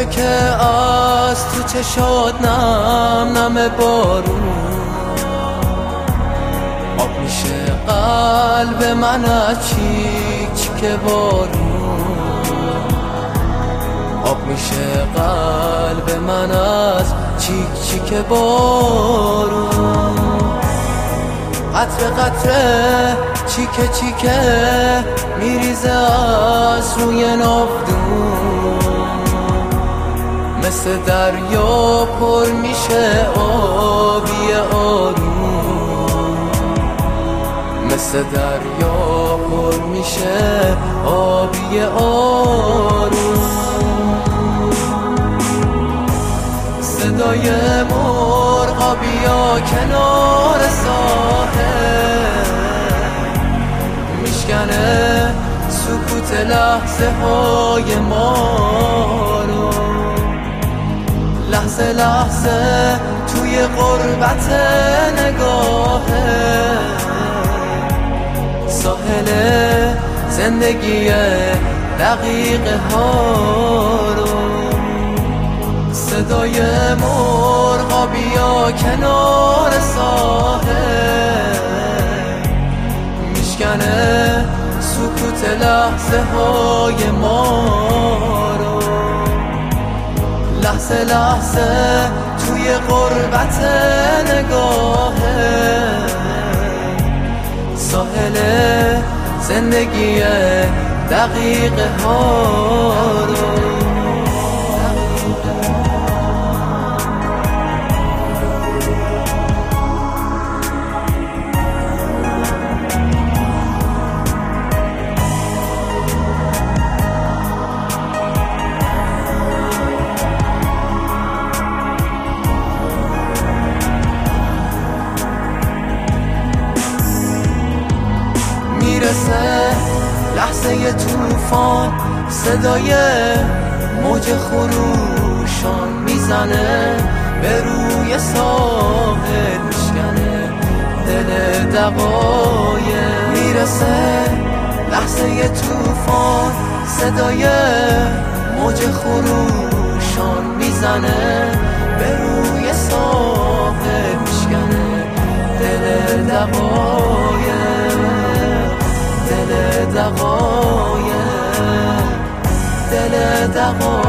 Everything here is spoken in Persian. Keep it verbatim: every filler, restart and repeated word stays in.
تو که از تو چشات نم نم بارون آب میشه قلب من از چیک چیک بارون آب میشه قلب من از چیک چیک بارون قطره قطره چیکه چیکه میریزه از روی ناودون مثل دریا پر میشه آبی آروم مثل دریا پر میشه آبی آروم صدای مرغابیا کنار ساحل میشکنه سکوت لحظه های ما رو لحظه لحظه توی غربت نگاهه ساحل زندگی دقیقه ها رو صدای مرغابیا کنار ساحل میشکنه سکوت لحظه های ما رو لحظه لحظه توی غربت نگاهه ساحل زندگی دقیقه ها رو لحظه توفان صدای موج خروشان میزنه به روی ساحل میشکنه دل دقایق میرسه لحظه توفان صدای موج خروشان میزنه به روی ساحل میشکنه دل دقایق دل دقایق دل دقایق